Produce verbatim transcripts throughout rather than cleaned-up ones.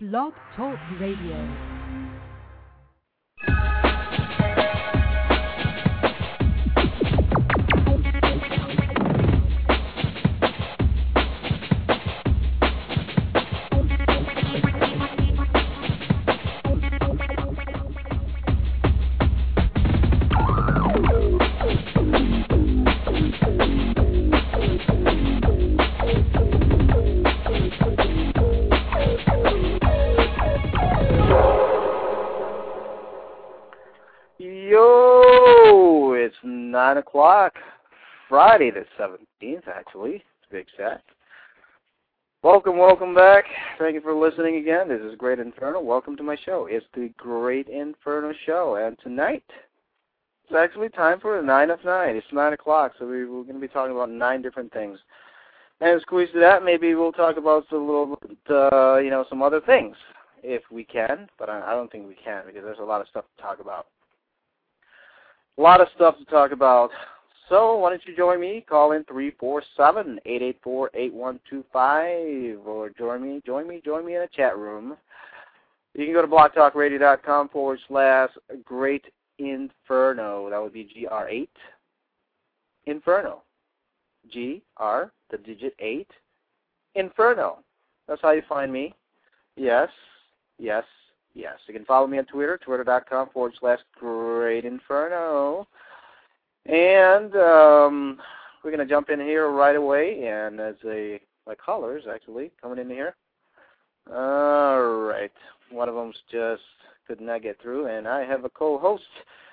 Blog Talk Radio. nine o'clock, Friday the seventeenth, actually, to be exact. Welcome, welcome back. Thank you for listening again. This is Great Inferno. Welcome to my show. It's the Great Inferno Show, and tonight it's actually time for a nine of nine. It's nine o'clock, so we, we're going to be talking about nine different things. And squeeze to that, maybe we'll talk about a little, uh, you know, some other things, if we can, but I, I don't think we can, because there's a lot of stuff to talk about. A lot of stuff to talk about. So why don't you join me? Call in three four seven, eight eight four, eight one two five or join me, join me, join me in a chat room. You can go to blogtalkradio.com forward slash Great Inferno. That would be G R eight Inferno. G R, the digit eight, Inferno. That's how you find me. Yes, yes. Yes, you can follow me on Twitter, twitter.com forward slash Great Inferno. And um, we're going to jump in here right away. And as a, my callers, actually, coming in here. All right. One of them's just could not get through. And I have a co-host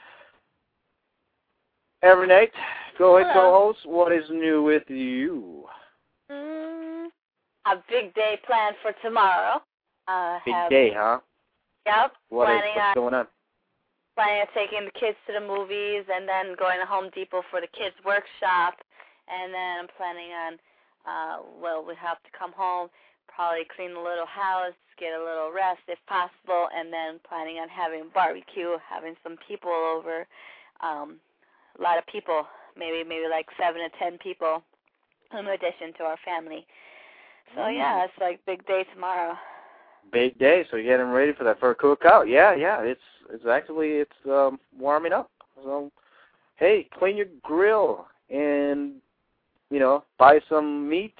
every night. Go ahead, Hello. co-host. What is new with you? Mm, a big day planned for tomorrow. Uh, Big have, day, huh? Yep. What is, planning what's on, going on? Planning on taking the kids to the movies and then going to Home Depot for the kids' workshop. And then I'm planning on, uh, well, we have to come home, probably clean the little house, get a little rest if possible, and then planning on having barbecue, having some people over, um, a lot of people, maybe maybe like seven to ten people in addition to our family. So, Mm. yeah, it's like big day tomorrow. Big day, so you're getting ready for that for a cookout. Yeah, yeah, it's it's actually it's um, warming up. So, hey, clean your grill and you know buy some meat,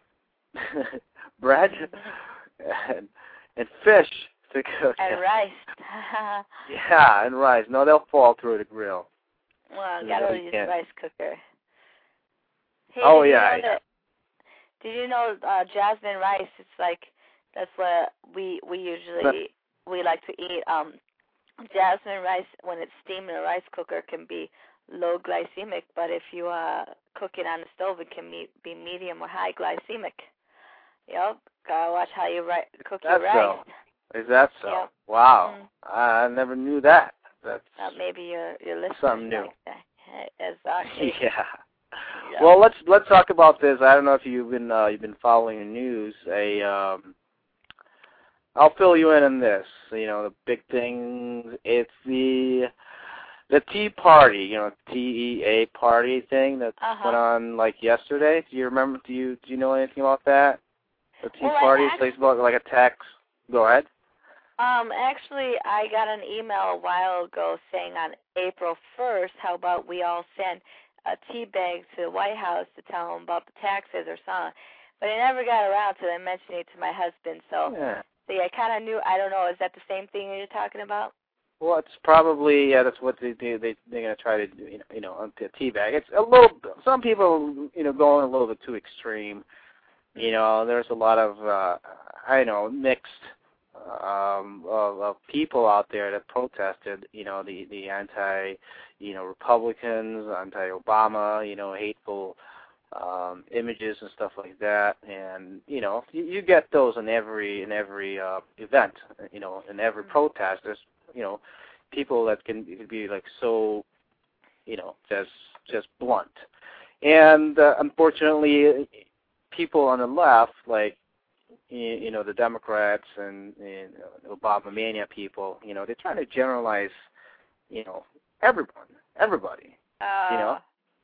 bread, and and fish to cook. And rice. Yeah, and rice. No, they'll fall through the grill. Well, I No, gotta you use can't. rice cooker. Hey, Oh, did yeah, You know yeah. that, did you know uh, jasmine rice? It's like that's what we we usually we like to eat. Um, jasmine rice when it's steamed in a rice cooker can be low glycemic, but if you uh, cook it on the stove, it can be, be medium or high glycemic. Yep. Gotta watch how you ri- cook That's your rice. so. Is that so? Yep. Wow, Mm. I never knew that. That's Uh, maybe your your listeners something new. like that. Exactly. Yeah. Yeah. Well, let's let's talk about this. I don't know if you've been uh, you've been following the news. A um, I'll fill you in on this. You know, the big thing. It's the the Tea Party. You know, T E A party thing that Uh-huh. went on like yesterday. Do you remember? Do you do you know anything about that? The Tea Well, I Party. act- It's about like a tax. Go ahead. Um, actually, I got an email a while ago saying on April first, how about we all send a tea bag to the White House to tell them about the taxes or something. But I never got around to them mentioning it to my husband. So, Yeah. see, I kind of knew. I don't know. Is that the same thing you're talking about? Well, it's probably yeah. That's what they do. They they're gonna try to do. You know, you know, on the tea bag. It's a little. Some people, you know, going a little bit too extreme. You know, there's a lot of uh, I know mixed um, of, of people out there that protested. You know, the the anti, you know, Republicans, anti-Obama. You know, hateful um, images and stuff like that. And you know, you, you get those in every in every uh, event. You know, in every protest. There's you know, people that can, can be like so, you know, just just blunt. And uh, unfortunately, people on the left, like, you know, the Democrats and, and Obama mania people, you know, they're trying to generalize, you know, everyone, everybody, Uh, you know.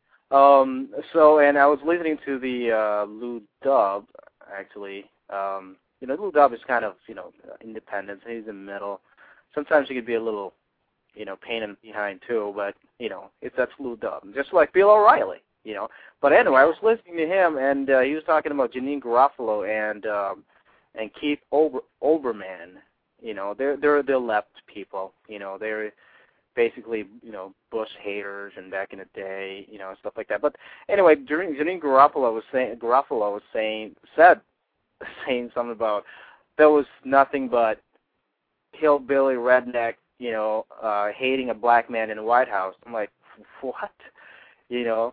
Um, so, and I was listening to the uh, Lou Dub, actually, um, you know, Lou Dobbs is kind of, you know, independent. He's in the middle. Sometimes he could be a little, you know, pain in behind too, but, you know, it's that's Lou Dobbs. Just like Bill O'Reilly, you know. But anyway, I was listening to him, and uh, he was talking about Janine Garofalo and um, and Keith Olber, Olbermann. You know, they're they're the left people. You know, they're basically, you know, Bush haters and back in the day, you know, stuff like that. But anyway, during Janine Garofalo was saying Garofalo was saying said saying something about there was nothing but hillbilly redneck, you know, uh, hating a black man in the White House. I'm like, what? You know,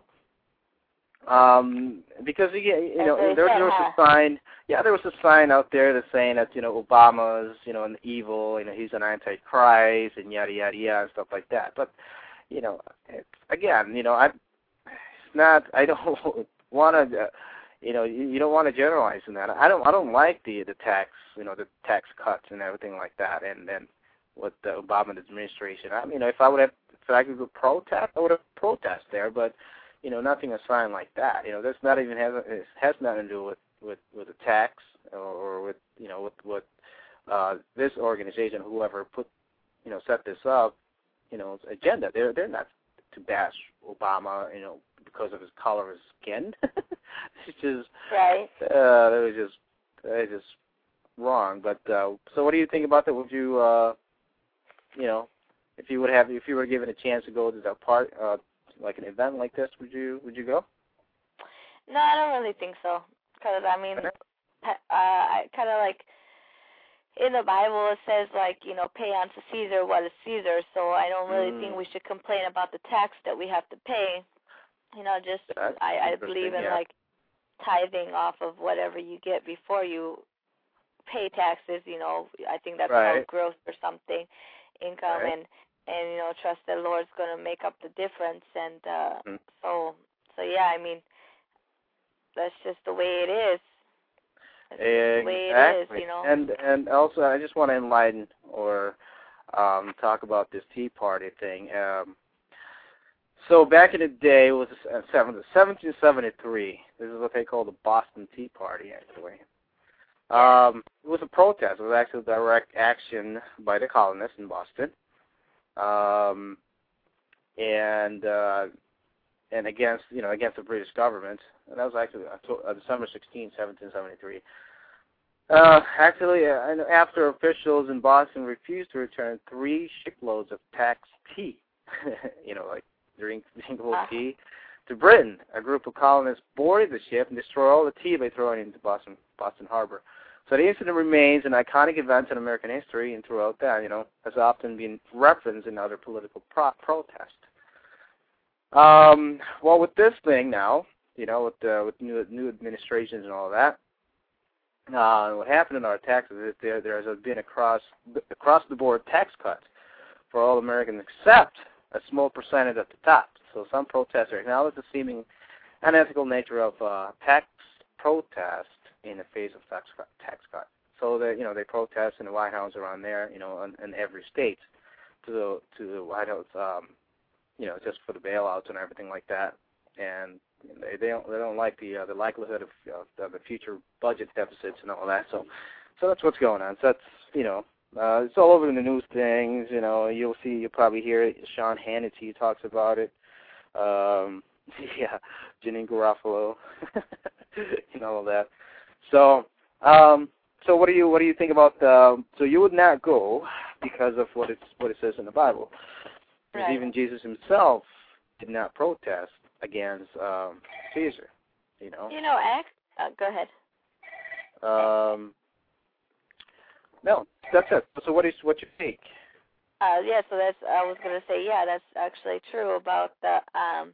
um, because you, you know, there, there was a sign. Yeah, there was a sign out there that's saying that, you know, Obama's, you know, an evil, you know, he's an antichrist and yada yada yada and stuff like that. But, you know, it's, again, you know, I, it's not. I don't want to. Uh, You know, you, you don't want to generalize in that. I don't. I don't like the the tax, you know, the tax cuts and everything like that. And then with the Obama administration, I mean, if I would have, if I could go protest, I would have protest there. But, you know, nothing a sign like that. You know, this not even has it has nothing to do with with with the tax or, or with you know with what uh, this organization, whoever put, you know, set this up, you know, agenda. They're they're not to bash Obama, you know, because of his color of his skin. It's just right. Uh, that was just that was just wrong. But uh, so, what do you think about that? Would you, uh, you know, if you would have, if you were given a chance to go to that part, uh, like an event like this, would you would you go? No, I don't really think so. Because I mean, uh, I kind of like in the Bible it says like, you know, pay unto Caesar what is Caesar. So I don't really mm. think we should complain about the tax that we have to pay. You know, just That's I, I believe in yeah. like tithing off of whatever you get before you pay taxes. You know, I think that's right. called growth or something, income, right. and and you know, trust the Lord's going to make up the difference. And uh, mm. so so yeah, I mean, that's just the way it is. That's exactly. the way it is, you know. And and also, I just want to enlighten or um, talk about this Tea Party thing. Um, So back in the day, it was seventeen seventy-three. This is what they call the Boston Tea Party, actually. Um, it was a protest. It was actually a direct action by the colonists in Boston, um, and uh, and against you know against the British government. And that was actually uh, December sixteenth, seventeen seventy-three. Uh, actually, uh, after officials in Boston refused to return three shiploads of taxed tea, you know, like. Drink drinkable uh. tea to Britain. A group of colonists boarded the ship and destroyed all the tea by throwing it into Boston Boston Harbor. So the incident remains an iconic event in American history, and throughout that, you know, has often been referenced in other political pro- protests. Um, well, with this thing now, you know, with uh, with new new administrations and all that, uh, what happened in our taxes is there there has been across across the board tax cuts for all Americans except a small percentage at the top. So some protesters acknowledge the seeming unethical nature of uh, tax protest in the face of tax cut. Tax cut. So they, you know, they protest in the White House around there, you know, in, in every state, to the to the White House, um, you know, just for the bailouts and everything like that. And they they don't they don't like the uh, the likelihood of, of the future budget deficits and all that. So so that's what's going on. So that's you know. Uh, it's all over in the news things, you know. You'll see, you'll probably hear it. Sean Hannity talks about it. Um, yeah, Janine Garofalo, and all of that. So, um, so what do you what do you think about? The, so you would not go because of what it's what it says in the Bible. Because right. even Jesus himself did not protest against um, Caesar. You know. You know, act. Uh, go ahead. Um. No, that's it. So what is what you think? Uh, yeah, so that's I was gonna say yeah, that's actually true about the um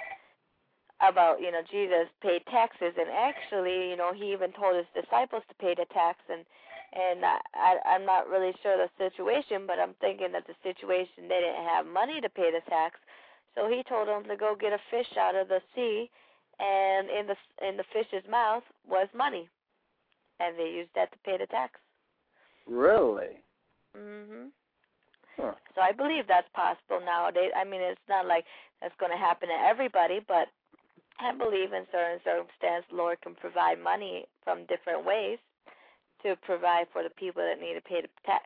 about you know Jesus paid taxes, and actually you know he even told his disciples to pay the tax, and and I, I I'm not really sure the situation, but I'm thinking that the situation they didn't have money to pay the tax, so he told them to go get a fish out of the sea, and in the in the fish's mouth was money, and they used that to pay the tax. Really? Mhm. Huh. So I believe that's possible nowadays. I mean, it's not like that's going to happen to everybody, but I believe in certain circumstances, Lord can provide money from different ways to provide for the people that need to pay the tax.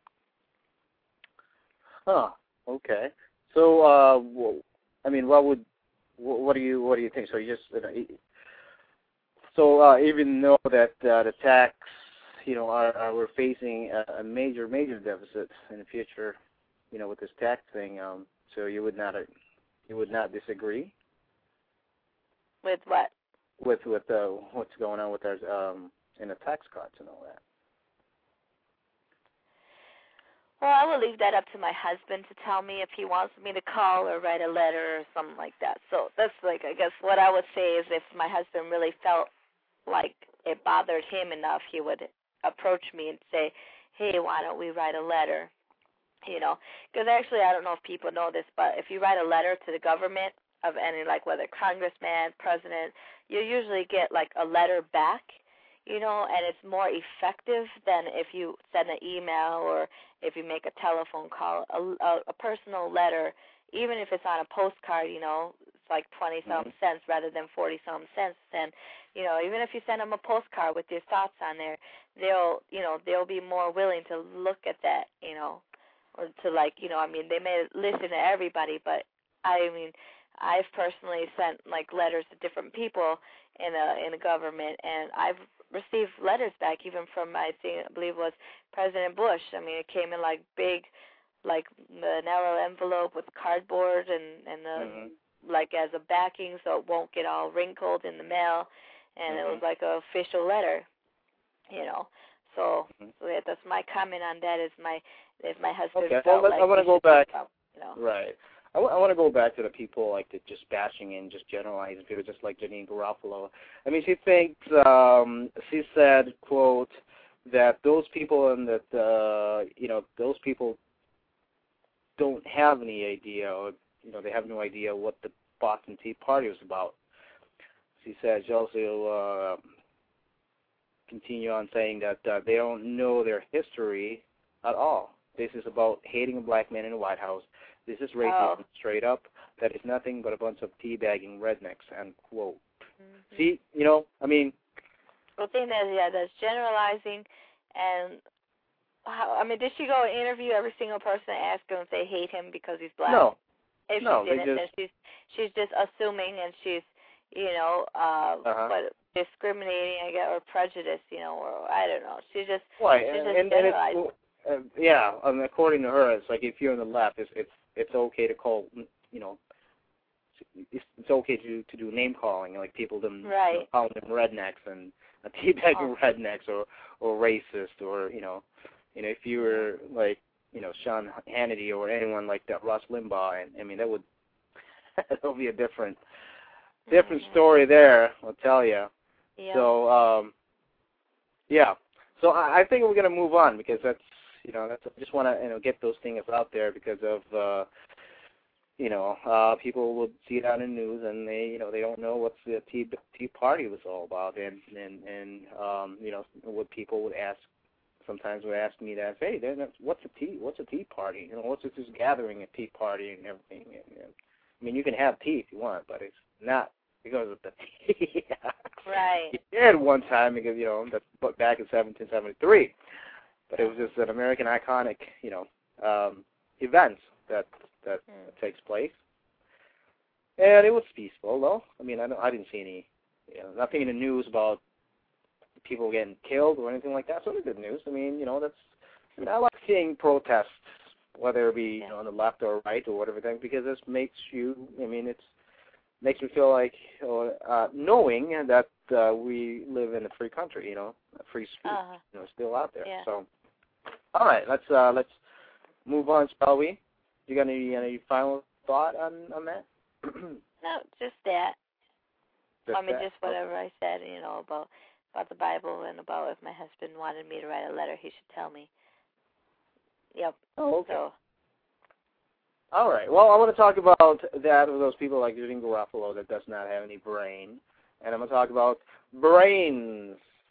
Huh. Okay. So, uh, well, I mean, what would, what do you, what do you think? So you just, you know, so uh, even though that uh, the tax, you know, are, are we're facing a, a major, major deficit in the future, you know, with this tax thing. Um, so you would not, uh, you would not disagree with what? With with uh, what's going on with our um, in the tax cuts and all that. Well, I will leave that up to my husband to tell me if he wants me to call or write a letter or something like that. So that's like, I guess what I would say is if my husband really felt like it bothered him enough, he would approach me and say, hey, why don't we write a letter? You know, because actually I don't know if people know this, but if you write a letter to the government of any, like whether congressman, president, you usually get like a letter back, you know, and it's more effective than if you send an email or if you make a telephone call. A, a, a personal letter, even if it's on a postcard, you know, it's like twenty-some mm-hmm. cents rather than forty-some cents. And, you know, even if you send them a postcard with your thoughts on there, they'll, you know, they'll be more willing to look at that, you know, or to like, you know, I mean, they may listen to everybody, but I mean, I've personally sent like letters to different people in a in a government, and I've received letters back even from I think I believe it was President Bush. I mean, it came in like big, like the narrow envelope with cardboard and and the mm-hmm. like as a backing, so it won't get all wrinkled in the mail, and mm-hmm. it was like an official letter, you know. So, mm-hmm. so yeah, that's my comment on that. Is my if my husband okay. felt well, like I want to go back. About, you know. Right. I, w- I want to go back to the people like the just bashing and just generalizing people, just like Janine Garofalo. I mean, she thinks um, she said, quote, that those people and that uh, you know those people don't have any idea, or you know, they have no idea what the Boston Tea Party was about. She said she also uh, continue on saying that uh, they don't know their history at all. This is about hating a black man in the White House. This is racism, oh. straight up. That is nothing but a bunch of teabagging rednecks, end quote. Mm-hmm. See, you know, I mean. The thing is, yeah, that's generalizing. And, how, I mean, did she go and interview every single person and ask them if they hate him because he's black? No. If no, she didn't, just, then she's, she's just assuming and she's, you know, uh, uh-huh. what, discriminating, I guess, or prejudice, you know, or I don't know. She's just, right. she's and, just and, generalizing. And it's, uh, yeah, I mean, according to her, it's like if you're on the left, it's it's it's okay to call, you know, it's, it's okay to to do name calling, like people them right. you know, calling them rednecks and uh, teabagging oh. rednecks or or racist or you know, you know if you were like you know Sean Hannity or anyone like that, Rush Limbaugh, and I mean that would that would be a different different mm-hmm. story there, I'll tell you. Yep. So um, yeah, so I, I think we're gonna move on because that's. You know, that's, I just want to you know get those things out there because of uh, you know uh, people would see it on the news and they you know they don't know what the Tea Tea Party was all about and and and um, you know what people would ask sometimes would ask me that hey then what's a tea what's a Tea Party you know what's this gathering at Tea Party and everything and, and, I mean you can have tea if you want but it's not because of the tea. Right. You did one time because you know that's back in seventeen seventy-three. But it was just an American iconic, you know, um, event that that mm. takes place, and it was peaceful, though. I mean, I, don't, I didn't see any, you know, nothing in the news about people getting killed or anything like that. So it was good news. I mean, you know, that's. I mean, I like seeing protests, whether it be you know, on the left or right or whatever thing, because this makes you. I mean, it's makes me feel like uh, knowing that uh, we live in a free country, you know, a free speech, uh, you know, still out there. Yeah. So. All right, let's uh, let's move on, shall we? You got any any final thought on, on that? No, just that. Just I mean, that. just whatever okay. I said, you know, about about the Bible and about if my husband wanted me to write a letter, he should tell me. Yep. Oh, okay. So. All right. Well, I want to talk about that with those people like Janine Garofalo that does not have any brain, and I'm going to talk about brains.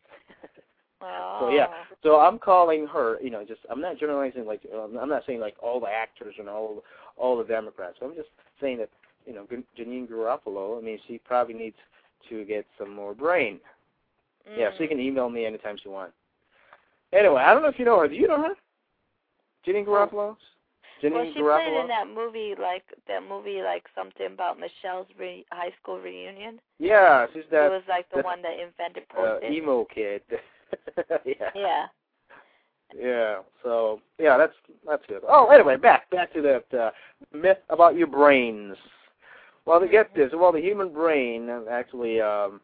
Oh. So yeah, so I'm calling her. You know, just I'm not generalizing. Like um, I'm not saying like all the actors and all all the Democrats. I'm just saying that you know Janine Garofalo. I mean, she probably needs to get some more brain. Mm. Yeah, so you can email me anytime she wants. Anyway, I don't know if you know her. Do you know her? Janine Garofalo? Janine well, she Garofalo? played in that movie, like that movie, like something about Michelle's re- high school reunion. Yeah, she's that. It was like the that, one that invented uh, Post-it. emo kid. yeah. Yeah. Yeah. So yeah, that's that's good. Oh, anyway, back back to that uh, myth about your brains. Well, to get this, well, the human brain actually um,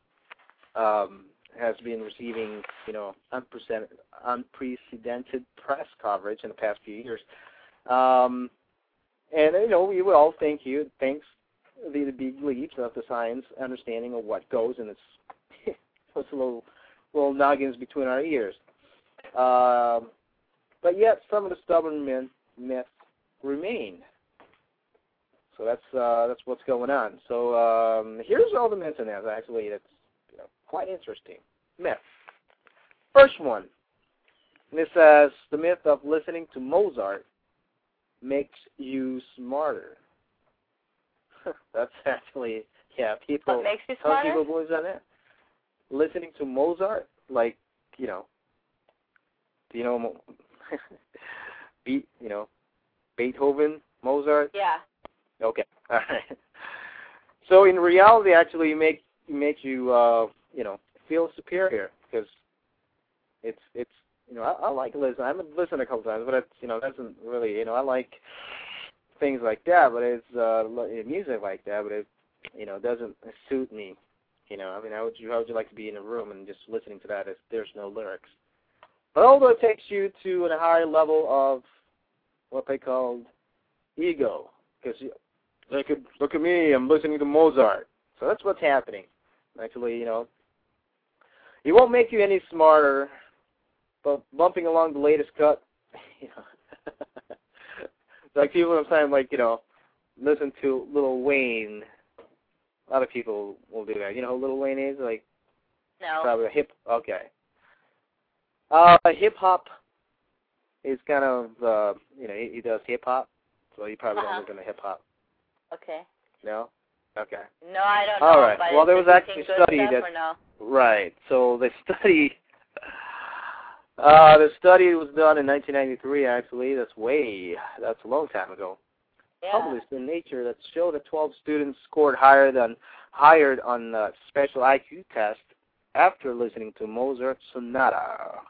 um, has been receiving, you know, unprecedented, unprecedented press coverage in the past few years. Um, and, you know, we would all thank you, thanks the, the big leaps of the science understanding of what goes in its, its little, little noggins between our ears. Um, but yet some of the stubborn myth, myths remain. So that's uh, that's what's going on. So um, here's all the myths in that. Actually, that's you know, quite interesting. Myth. First one. And it says the myth of listening to Mozart makes you smarter. That's actually yeah. People. What makes you Some smarter? people believe on that. Listening to Mozart, like you know, you know, beat you know, Beethoven, Mozart. Yeah. Okay. All right. So in reality, actually, it make makes you uh, you know feel superior because it's it's you know I, I like listen. I've listened a couple times, but it's you know doesn't really you know I like things like that, but it's uh, music like that, but it you know doesn't suit me. You know, I mean, how would you how would you like to be in a room and just listening to that if there's no lyrics? But although it takes you to a higher level of what they called ego, because Look at, look at me, I'm listening to Mozart. So that's what's happening. Actually, you know, it won't make you any smarter, but bumping along the latest cut, you know, like people sometimes, like, you know, listen to Lil Wayne. A lot of people will do that. You know who Lil Wayne is? Like, No. probably a hip, okay. Uh, hip-hop is kind of, uh, you know, he, he does hip-hop, so you probably Uh-huh. don't listen to hip-hop. Okay. No? Okay. No, I don't know. All right. But Well, there was does he actually sing a good study stuff that or no? right. So the study, uh, the study was done in nineteen ninety-three. Actually, that's way that's a long time ago. Yeah. Published in Nature that showed that twelve students scored higher than higher on a special I Q test after listening to Mozart's Sonata.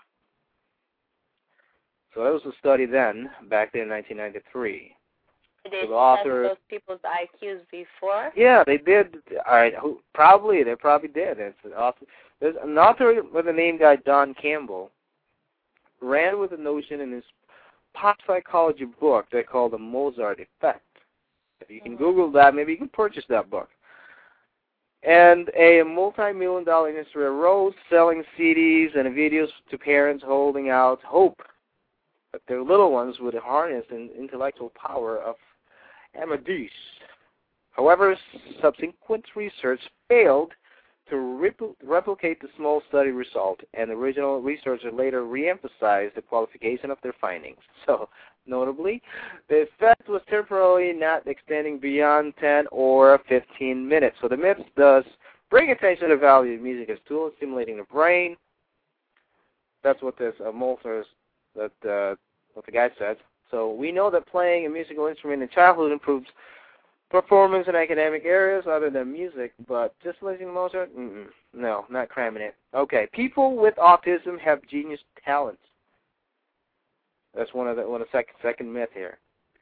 So that was a study then, back then in nineteen ninety-three. Did they So the author, test those people's I Qs before? yeah, they did. All right, who, probably they probably did. It's an author. There's an author with a name guy Don Campbell ran with the notion in his pop psychology book they call the Mozart Effect. If you can Mm-hmm. Google that, maybe you can purchase that book. And a multi-million dollar industry arose, selling C Ds and videos to parents holding out hope that their little ones would harness the intellectual power of Amadeus. However, subsequent research failed to repl- replicate the small study result, and the original researcher later re-emphasized the qualification of their findings. So, notably, the effect was temporarily not extending beyond ten or fifteen minutes. So the myth does bring attention to the value of music as a tool in stimulating the brain. That's what this uh, Molters, that uh, what the guy said. So we know that playing a musical instrument in childhood improves performance in academic areas other than music, but just listening to Mozart, mm-mm, no, not cramming it. Okay, people with autism have genius talents. That's one of the one of the second second myth here.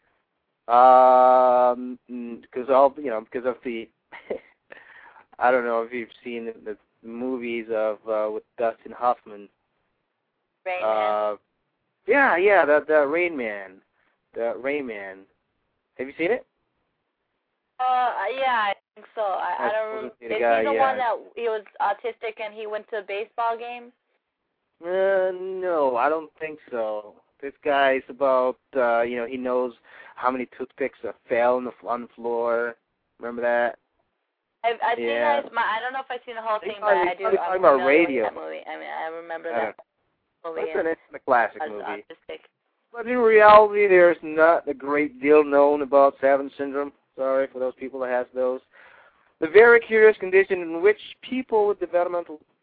Um, because all you know, because of the, I don't know if you've seen the, the movies of uh, with Dustin Hoffman. Rain Uh, yeah, yeah, the the Rain Man, the Rain Man. Have you seen it? Uh, yeah, I think so. I, I That's don't remember. the Is he guy, the yeah. one that he was autistic and he went to a baseball game? Uh, no, I don't think so. This guy's about, uh, you know, he knows how many toothpicks uh, fell on the, on the floor. Remember that? I've, I've Yeah. seen that. My, I don't know if I've seen the whole He's thing, but probably- I do. probably I'm talking about familiar with radio. that movie. I mean, I remember I that movie. Listen, and it's a classic I was movie. autistic. But in reality, there's not a great deal known about Savant syndrome. Sorry for those people that have those. The very curious condition in which people with developmental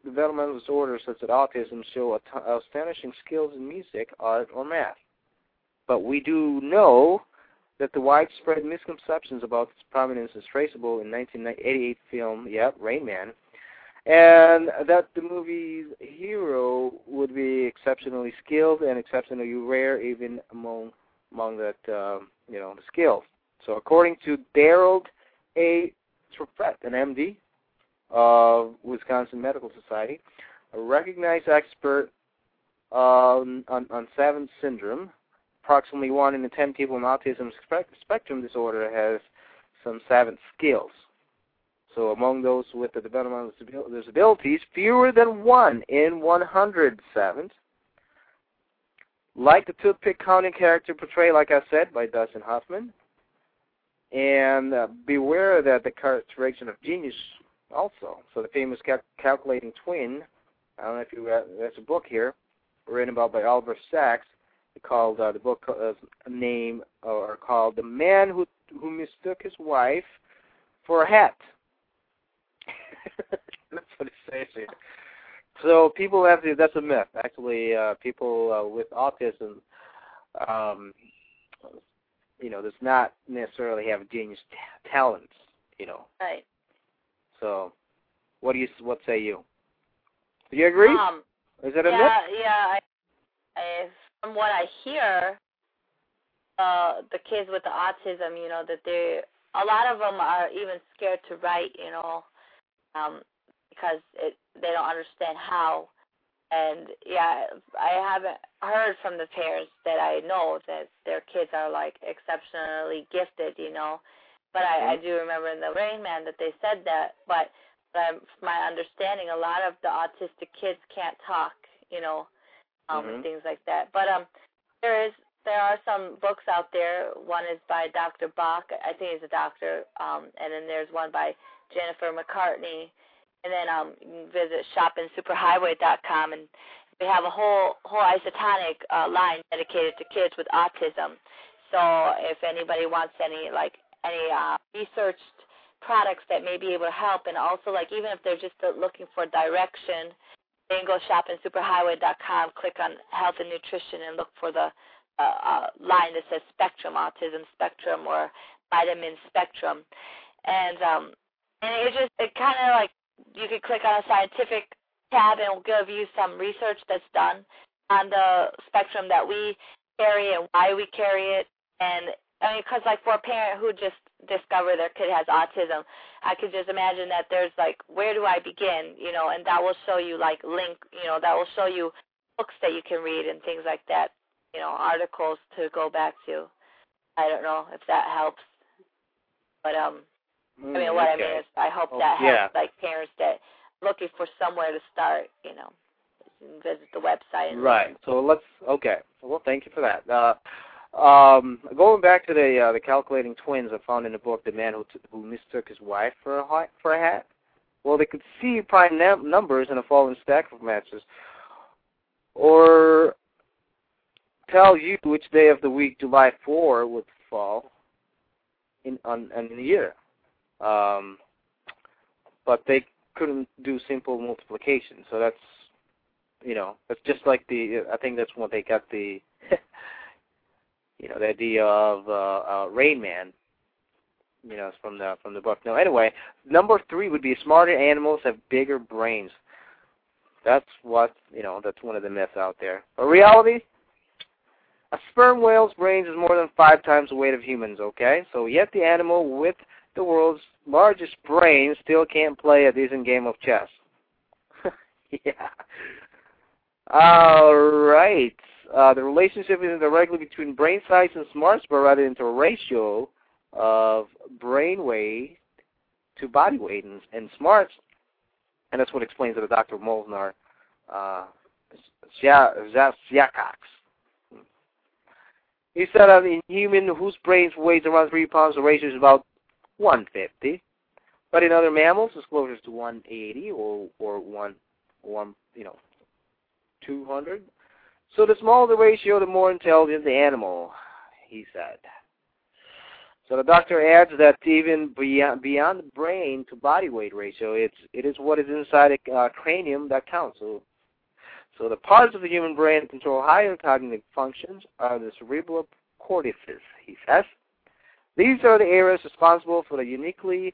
developmental disorders such as autism show astonishing skills in music, art, or math. But we do know that the widespread misconceptions about its prominence is traceable in nineteen eighty-eight film, yep, Rain Man, and that the movie's hero would be exceptionally skilled and exceptionally rare even among among that um, you know the skills. So according to Daryl A. Truffett, an M D of Wisconsin Medical Society, a recognized expert um, on on Savant syndrome, approximately one in ten people in autism spectrum disorder has some Savant skills. So among those with the developmental disabilities, fewer than one in one hundred Savant. Like the toothpick counting character portrayed, like I said, by Dustin Hoffman. And uh, beware that the characterization of genius also. So the famous cal calculating twin, I don't know if you read, there's a book here, written about by Oliver Sacks, called, uh, the book uh, name, or called The Man Who, Who Mistook His Wife for a Hat. That's what it says here. So people have to, that's a myth. Actually, uh, people uh, with autism, um, you know, does not necessarily have genius t talents, you know. Right. So, what do you, what say you? Do you agree? Um, Is that a yeah, myth? Yeah, I, I, from what I hear, uh, the kids with the autism, you know, that they, a lot of them are even scared to write, you know, um, because it, they don't understand how. And, yeah, I haven't heard from the parents that I know that their kids are, like, exceptionally gifted, you know. But I, I do remember in the Rain Man that they said that. But um, from my understanding, a lot of the autistic kids can't talk, you know, um, mm-hmm. and things like that. But um, there is there are some books out there. One is by Doctor Bach. I think he's a doctor. Um, and then there's one by Jennifer McCartney. And then um, you can visit shopping superhighway dot com, and we have a whole whole isotonic uh, line dedicated to kids with autism. So if anybody wants any like any uh, researched products that may be able to help, and also like even if they're just looking for direction, they can go shopping superhighway dot com, click on health and nutrition, and look for the uh, uh, line that says Spectrum, Autism Spectrum, or Vitamin Spectrum, and um, and it just it kind of like. You could click on a scientific tab and it will give you some research that's done on the spectrum that we carry and why we carry it. And I mean, because like for a parent who just discovered their kid has autism, I could just imagine that there's like, where do I begin? You know, and that will show you like link, you know, that will show you books that you can read and things like that, you know, articles to go back to. I don't know if that helps, but um. I mean, what okay. I mean is, I hope oh, that yeah. helps, like, parents that are looking for somewhere to start, you know, visit the website. And right. So let's, okay. Well, thank you for that. Uh, um, going back to the uh, the calculating twins I found in the book, The Man Who, t who Mistook His Wife for a, for a Hat, well, they could see prime num numbers in a falling stack of matches, or tell you which day of the week July fourth would fall in, on, in the year. Um, but they couldn't do simple multiplication, so that's, you know, that's just like the, I think that's when they got the, you know, the idea of uh, uh, Rain Man, you know, from the from the book. No, anyway, number three would be smarter animals have bigger brains. That's what, you know, that's one of the myths out there. But reality, a sperm whale's brain is more than five times the weight of humans, okay? So yet the animal with the world's largest brain still can't play a decent game of chess. Yeah. All right. Uh, the relationship isn't directly between brain size and smarts, but rather into a ratio of brain weight to body weight and, and smarts. And that's what explains it to Doctor Molnar uh, Zasiakox. He said that in human whose brains weighs around three pounds, the ratio is about one fifty, but in other mammals, it's closer to one eighty or or one one you know two hundred. So the smaller the ratio, the more intelligent the animal, he said. So the doctor adds that even beyond, beyond the brain to body weight ratio, it's it is what is inside a uh, cranium that counts. So, so the parts of the human brain that control higher cognitive functions are the cerebral cortices, he says. These are the areas responsible for the uniquely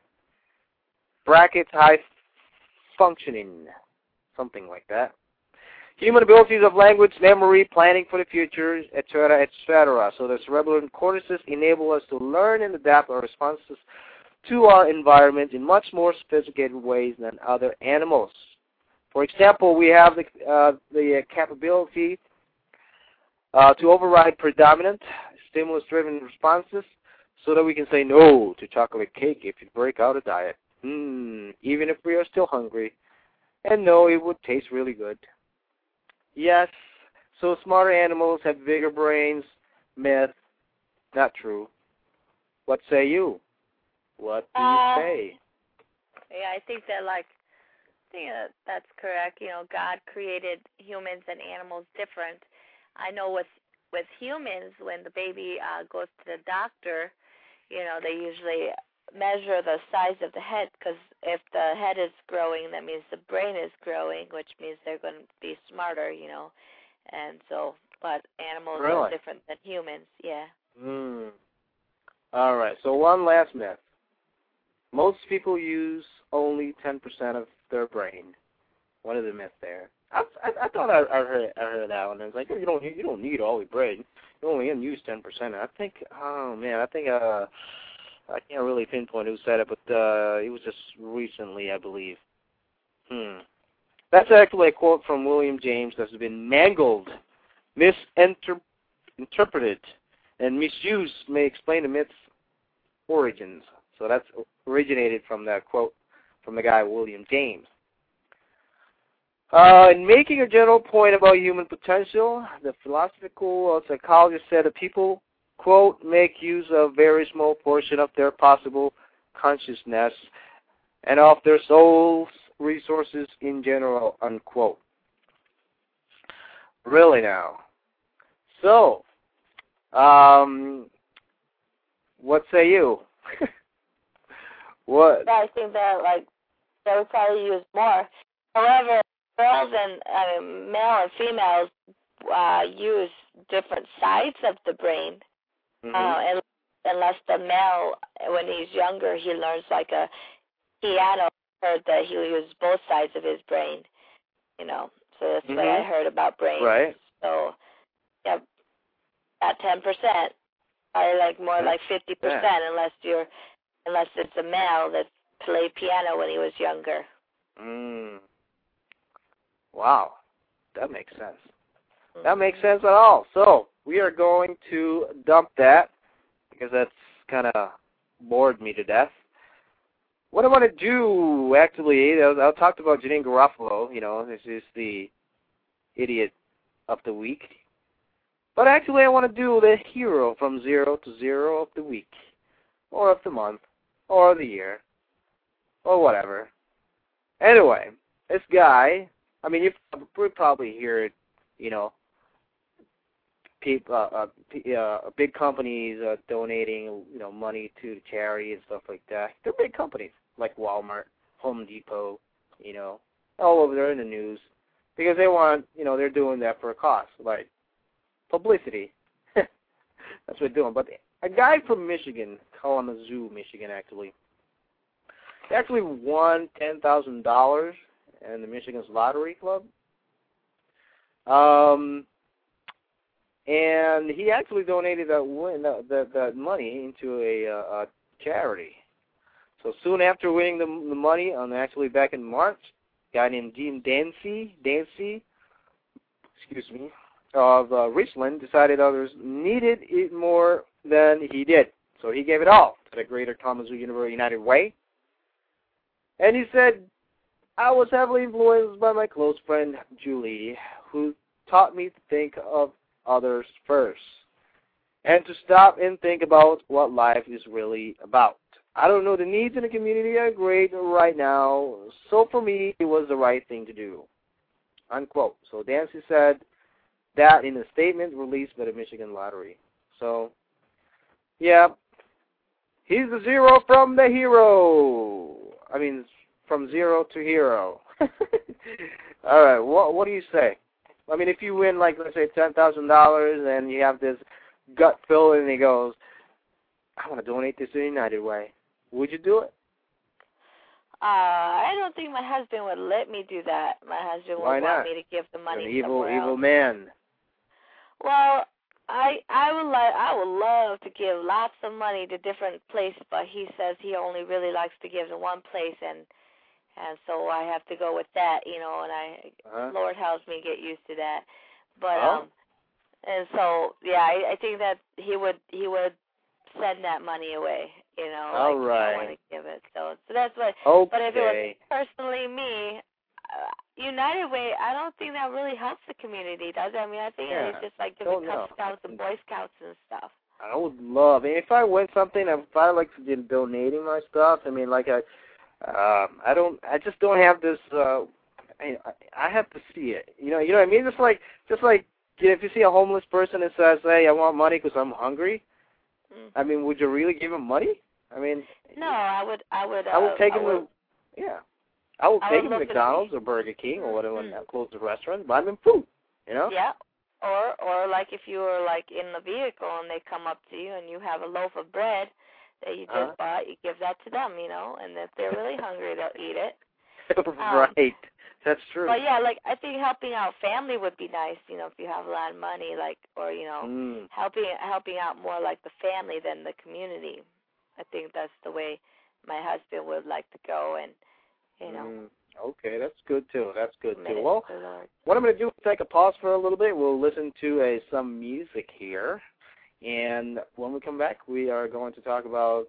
brackets high functioning, something like that. Human abilities of language, memory, planning for the future, et cetera, et cetera. So the cerebral cortices enable us to learn and adapt our responses to our environment in much more sophisticated ways than other animals. For example, we have the, uh, the capability uh, to override predominant stimulus-driven responses so that we can say no to chocolate cake if you break out a diet, mm, even if we are still hungry, and no, it would taste really good. Yes, so smarter animals have bigger brains. Myth, not true. What say you? What do you uh, say? Yeah, I think that, like, I think that that's correct. You know, God created humans and animals different. I know with with humans, when the baby uh, goes to the doctor, you know, they usually measure the size of the head, because if the head is growing, that means the brain is growing, which means they're going to be smarter, you know. And so, but animals really? are different than humans, yeah. Hmm. All right, so one last myth. Most people use only ten percent of their brain. What is the myth there? I, I, I thought I, I heard I heard that one. It's like you don't you don't need all your brain. You only can use ten percent. I think oh man, I think uh I can't really pinpoint who said it, but uh, it was just recently, I believe. Hmm. That's actually a quote from William James that's been mangled, misinterpreted, and misused. May explain the myth's origins. So that's originated from that quote from the guy William James. Uh, in making a general point about human potential, the philosophical psychologist said that people, quote, make use of a very small portion of their possible consciousness and of their soul's resources in general, unquote. Really now. So, um, what say you? What? I think that, like, they would probably use more. However, girls and I mean, male and females uh, use different sides of the brain. Mm-hmm. Uh, and, unless the male, when he's younger, he learns like a piano. I heard that he'll use both sides of his brain. You know, so that's mm-hmm. what I heard about brains. Right. So, yeah, at ten percent, or like more like fifty percent, yeah. unless you're, unless it's a male that played piano when he was younger. Mm. Wow, that makes sense. That makes sense at all. So we are going to dump that because that's kind of bored me to death. What I want to do, actually, I'll, I'll talk about Janeane Garofalo. You know, this is the idiot of the week. But actually, I want to do the hero from zero to zero of the week, or of the month, or the year, or whatever. Anyway, this guy, I mean, you probably hear it, you know, people, uh, uh, uh, big companies uh, donating, you know, money to charity and stuff like that. They're big companies like Walmart, Home Depot, you know, all over there in the news because they want, you know, they're doing that for a cause, like publicity. That's what they're doing. But a guy from Michigan, Kalamazoo, Michigan, actually, he actually won ten thousand dollars in the Michigan's Lottery Club. Um, and he actually donated that win, that, that, that money into a, uh, a charity. So soon after winning the, the money, on actually back in March, a guy named Dean Dancy, Dancy, excuse me, of uh, Richland decided others needed it more than he did. So he gave it all to the Greater Kalamazoo United Way. And he said, I was heavily influenced by my close friend, Julie, who taught me to think of others first and to stop and think about what life is really about. I don't know, the needs in the community are great right now, so for me, it was the right thing to do, unquote. So Dancy said that in a statement released by the Michigan Lottery. So, yeah, He's the zero from the hero. I mean, from zero to hero. All right, what what do you say? I mean, if you win, like, let's say ten thousand dollars and you have this gut feeling and he goes, I want to donate this to United Way, would you do it? Uh, I don't think my husband would let me do that. My husband Why would not? want me to give the money An evil, somewhere evil else. man. Well, I I would like I would love to give lots of money to different places, but he says he only really likes to give to one place, and and so I have to go with that, you know. And I, Uh-huh. Lord helps me get used to that. But Oh. um, and so yeah, I, I think that he would he would send that money away, you know. All like, right. I want to give it, so so that's what. Okay. But if it was personally me, uh, United Way, I don't think that really helps the community, does it? I mean, I think Yeah. it's just like giving Don't Cub know. Scouts and Boy Scouts and stuff. I would love, and if I win something, if I like to donating my stuff, I mean, like I, um, I don't, I just don't have this. Uh, I, I have to see it. You know, you know what I mean? Just like, just like if you see a homeless person and says, "Hey, I want money because I'm hungry," Mm. I mean, would you really give him money? I mean, No, I would, I would, uh, I would take I him would, to, yeah, I would I take would him to look at McDonald's or Burger King or whatever, Mm. and close the restaurant, buy him food. You know? Yeah, or or like if you were like in the vehicle and they come up to you and you have a loaf of bread that you just Uh-huh. bought, you give that to them, you know, and if they're really hungry, they'll eat it. Right. That's true. But yeah, like I think helping out family would be nice, you know, if you have a lot of money, like, or you know, Mm. helping helping out more like the family than the community. I think that's the way my husband would like to go, and you know. Mm. Okay, that's good too. That's good commit too. it Well, to the Lord. what I'm going to do is take a pause for a little bit. We'll listen to a some music here, and when we come back, we are going to talk about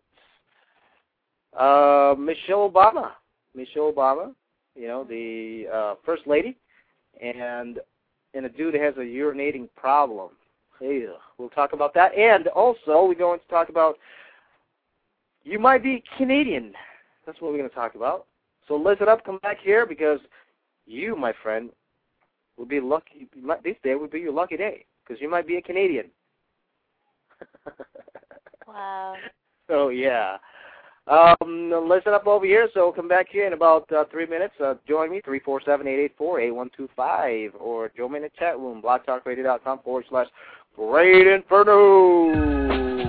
uh, Michelle Obama. Michelle Obama, you know, the uh, First Lady, and and a dude that has a urinating problem. Hey, we'll talk about that, and also we're going to talk about you might be Canadian. That's what we're going to talk about. So listen up, come back here, because you, my friend, will be lucky. This day would be your lucky day, because you might be a Canadian. Wow. So, yeah. Um, listen up over here, so come back here in about uh, three minutes. Uh, join me, three four seven, eight eight four, eight one two five, or join me in the chat room, blogtalkradio.com forward slash Great Inferno.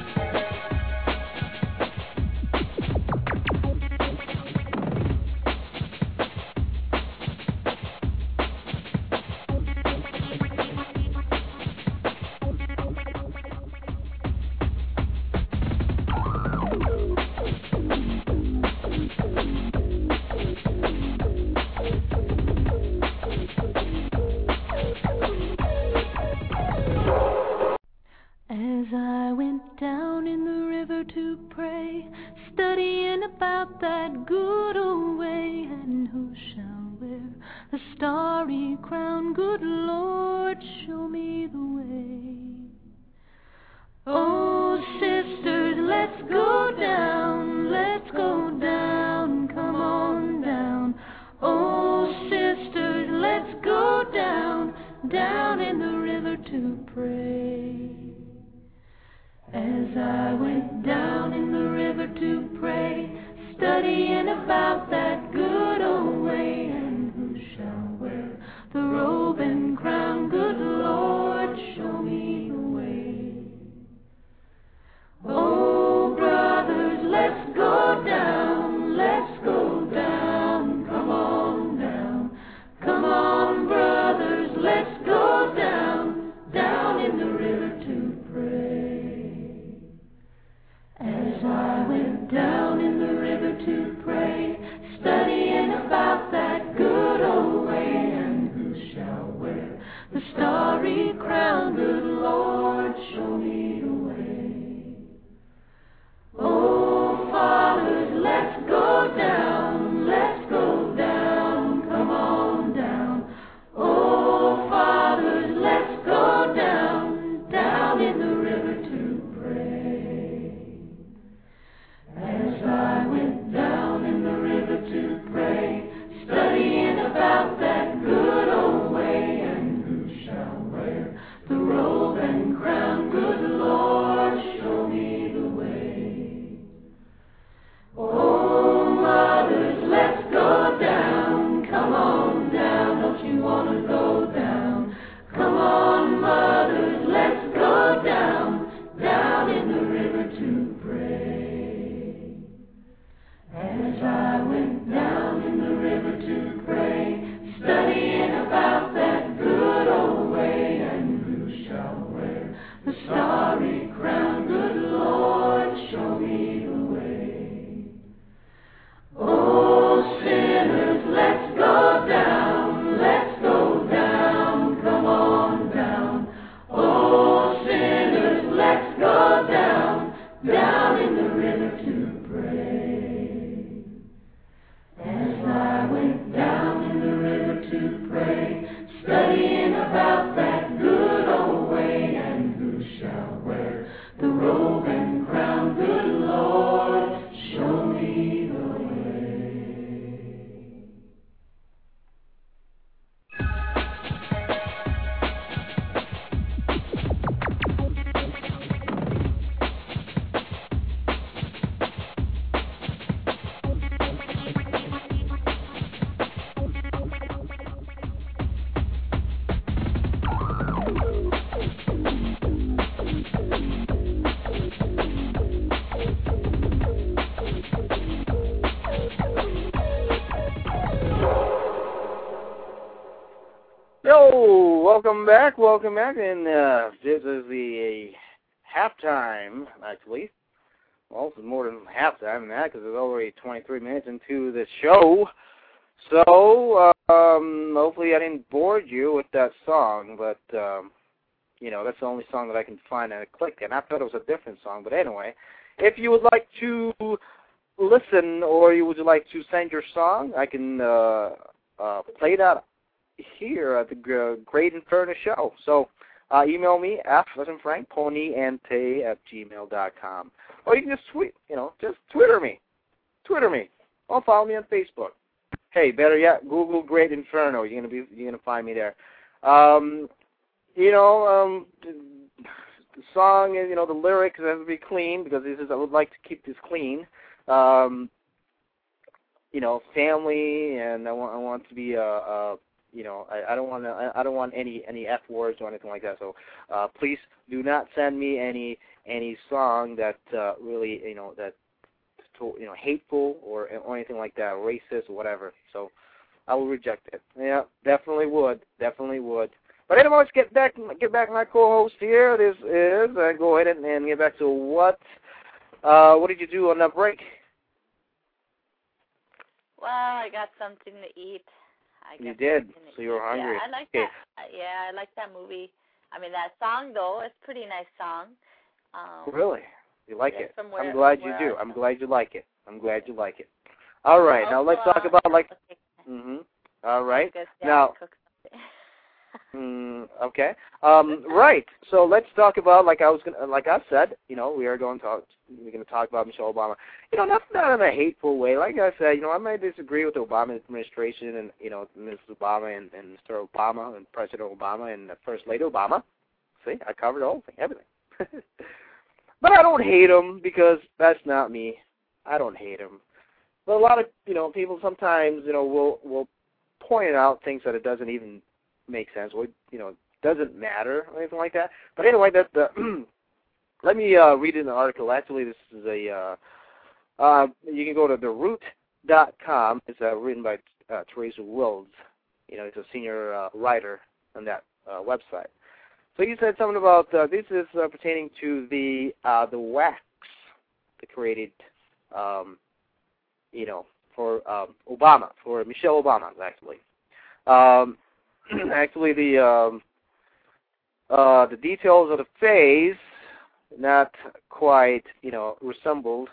As I went down in the river to pray, studying about that good old way, and who shall wear the starry crown? Good Lord, show me the way. Oh, sisters, let's go down, let's go down, come on down. Oh, sisters, let's go down, down in the river to pray. As I went down in the river to pray, studying about that good old way, and who shall wear the robe a starry crown, good Lord, show me the way. Oh, sinners, let's go down, let's go down, come on down. Oh, sinners, let's go down, down in the river to pray. As I went down in the river to pray, studying about that good old way, and who shall wear the robe and crown, good Lord, show me the way. Yo, welcome back, welcome back, and uh, this is the uh, halftime, actually. Well, it's more than halftime than that, because it's already twenty-three minutes into the show. So, um, hopefully I didn't bore you with that song, but, um, you know, that's the only song that I can find and I clicked, and I thought it was a different song. But anyway, if you would like to listen or you would like to send your song, I can uh, uh, play that here at the Great Inferno Show. So uh, email me, F as in Frank, ponyante at gmail dot com. Or you can just tweet, you know, just Twitter me. Twitter me. Or follow me on Facebook. Hey, better yet, Google Great Inferno. You're gonna be you're gonna find me there. Um, you know, um, the song, you know, the lyrics have to be clean, because this is I would like to keep this clean. Um, you know, family, and I want I want to be a, a You know, I, I don't want to. I don't want any any F words or anything like that. So, uh, please do not send me any any song that uh, really, you know, that you know, hateful or or anything like that, racist or whatever. So, I will reject it. Yeah, definitely would, definitely would. But anyway, let's get back get back to my co-host here. This is uh, go ahead and, and get back to what uh, what did you do on that break? Well, I got something to eat. I You did, so you were eat. hungry. Yeah, I like okay. that. Yeah, I like that movie. I mean, that song though, it's a pretty nice song. Um, really, you like it? Where, I'm glad you do. I'm glad you like it. I'm glad you like it. All right, also, now let's talk uh, about like. okay. Mhm. All right. Yeah, now. mm, okay. Um, right. So let's talk about like I was gonna, like I said. You know, we are going to talk. We're going to talk about Michelle Obama. You know, not not in a hateful way. Like I said, you know, I might disagree with the Obama administration and you know, Missus Obama and, and Mister Obama and President Obama and First Lady Obama. See, I covered the whole thing, everything. But I don't hate them, because that's not me. I don't hate them. But a lot of you know people sometimes you know will will point out things that it doesn't even make sense, or you know doesn't matter or anything like that. But anyway, that the let me uh, read in the article. Actually, this is a uh, uh, you can go to the root dot com. It's uh, written by uh, Teresa Wills. You know, he's a senior uh, writer on that uh, website. So he said something about uh, this is uh, pertaining to the uh, the wax, the created, um, you know, for um, Obama, for Michelle Obama, actually. Um, actually, the um, uh, the details of the face not quite, you know, resembled,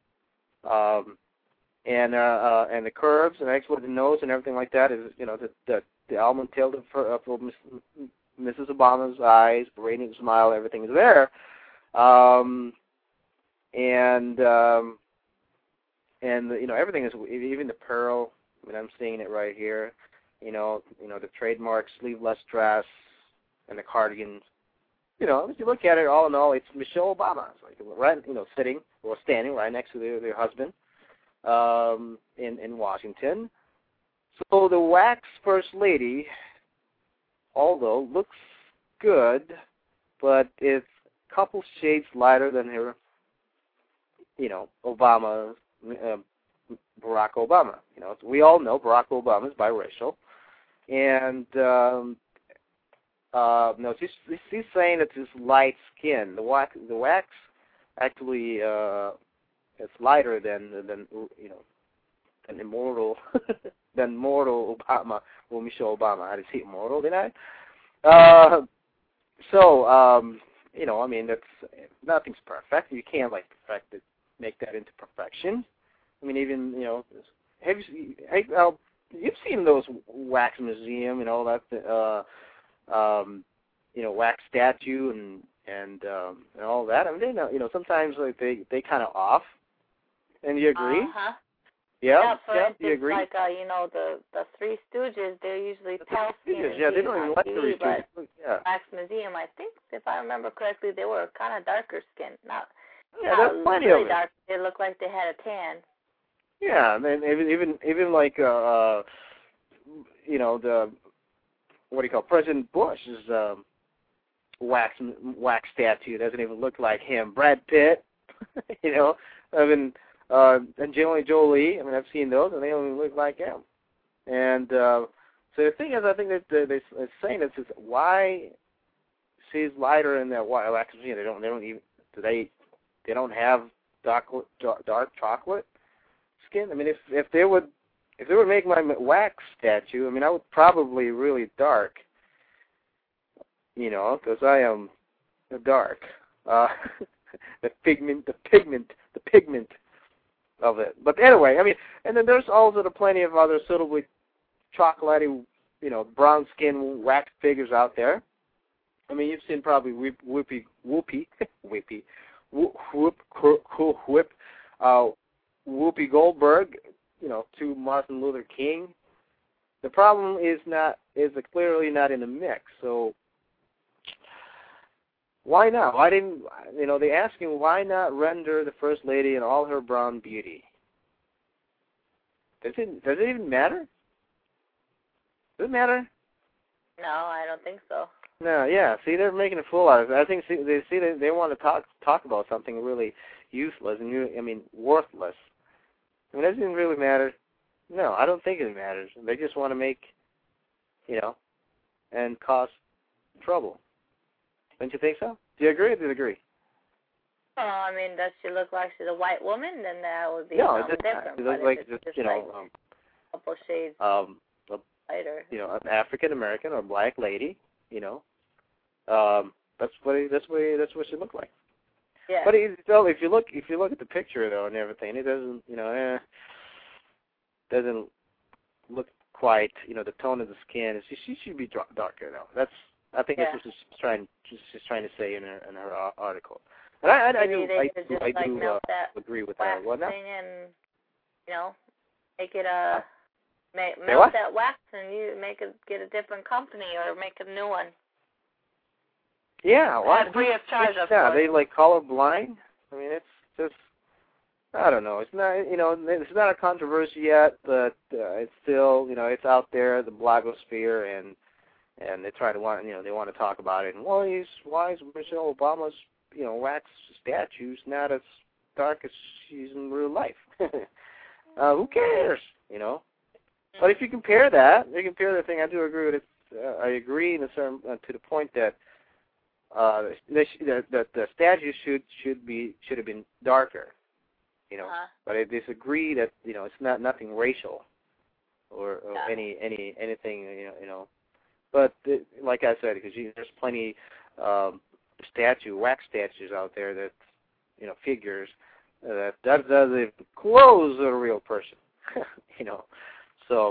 um, and uh, uh, and the curves and actually the nose and everything like that is, you know, the the, the almond tail for, uh, for Missus Obama's eyes, the radiant smile, everything is there, um, and um, and you know everything is, even the pearl. I mean, I'm seeing it right here. You know, you know the trademark sleeveless dress and the cardigans. You know, if you look at it, all in all, it's Michelle Obama. It's like right, you know, sitting or standing right next to their, their husband um, in in Washington. So the wax first lady, although looks good, but it's a couple shades lighter than her, you know, Obama, uh, Barack Obama. You know, we all know Barack Obama is biracial, and um, Uh, no, she's she's saying it's just light skin. The wax, the wax, actually, uh, it's lighter than than you know, than immortal, than mortal Obama. Well, Michelle Obama. I didn't see immortal, did I? Uh, so um, you know, I mean, that's nothing's perfect. You can't like perfect it, make that into perfection. I mean, even you know, have you hey, uh, you've seen those wax museum and all that, uh, um, you know, wax statue and and um, and all that. I mean, they know, you know, sometimes like they they kind of off. And you agree? Uh huh. Yeah. Yeah, for yeah, instance, you agree? like uh, you know, the the Three Stooges, they're usually pale skin. Yeah, they don't even like the Three Stooges. Yeah. Wax Museum, I think, if I remember correctly, they were kind of darker skin. Not, Yeah, not there's plenty really of it. dark. They looked like they had a tan. Yeah, and then even even even like uh, uh, you know, the what do you call it? President Bush's um, wax wax statue doesn't even look like him. Brad Pitt, you know, I mean. Uh, Angelina Jolie, I mean, I've seen those, and they don't even look like him. And uh, so the thing is, I think that they, they, they're saying this is why she's lighter in that white wax machine. They don't, they don't even, do they, they don't have dark, dark chocolate skin. I mean, if if they would, if they would make my wax statue, I mean, I would probably really dark, you know, because I am dark. Uh, the pigment, the pigment, the pigment. Of it, but anyway, I mean, and then there's also the plenty of other suitably chocolatey, you know, brown skin wax figures out there. I mean, you've seen probably Whoop, Whoopi, Whoopi, Whoopi, Whoop, Whoop, Whoop, uh, Whoopi Goldberg, you know, to Martin Luther King. The problem is not is clearly not in the mix. So why not? Why didn't, you know, they're asking why not render the First Lady in all her brown beauty? Does it, does it even matter? Does it matter? No, I don't think so. No, yeah. See, they're making a fool out of it. I think see, they see they, they want to talk talk about something really useless and, I mean, worthless. I mean, does it really matter? No, I don't think it matters. They just want to make, you know, and cause trouble. Don't you think so? Do you agree or disagree? Oh, I mean, does she look like she's a white woman? Then that would be no, something it different. It looks like just, just, you know, like um, a couple shades um, a, lighter. You know, an African American or black lady. You know, um, that's what it, that's what it, that's what she looked like. Yeah. But it, so if you look if you look at the picture though and everything, it doesn't you know eh, doesn't look quite you know the tone of the skin. She she should be darker though. That's I think yeah. that's what she's trying she's trying to say in her in her uh, article. And I, I, I do I, just, I like, do melt uh, that agree with wax her. What now? thing and you know make it a make, Say melt what? that wax and you make it get a different company or make a new one. Yeah, well, At free of charge, of yeah, course. they like colorblind. I mean, it's just I don't know. It's not you know it's not a controversy yet, but uh, it's still you know it's out there, the blogosphere, and and they try to want you know they want to talk about it. And well, he's why is Michelle Obama's you know wax statues not as dark as she's in real life? uh, who cares? You know. But if you compare that, you compare the thing. I do agree with it. Uh, I agree in a certain, uh, to the point that. Uh, the, the, the the statue should should be should have been darker, you know. Uh-huh. But I disagree that you know it's not nothing racial, or, or yeah. any any anything you know you know. But the, like I said, because you, there's plenty um, statue wax statues out there that you know figures uh, that that doesn't close a real person, you know. So.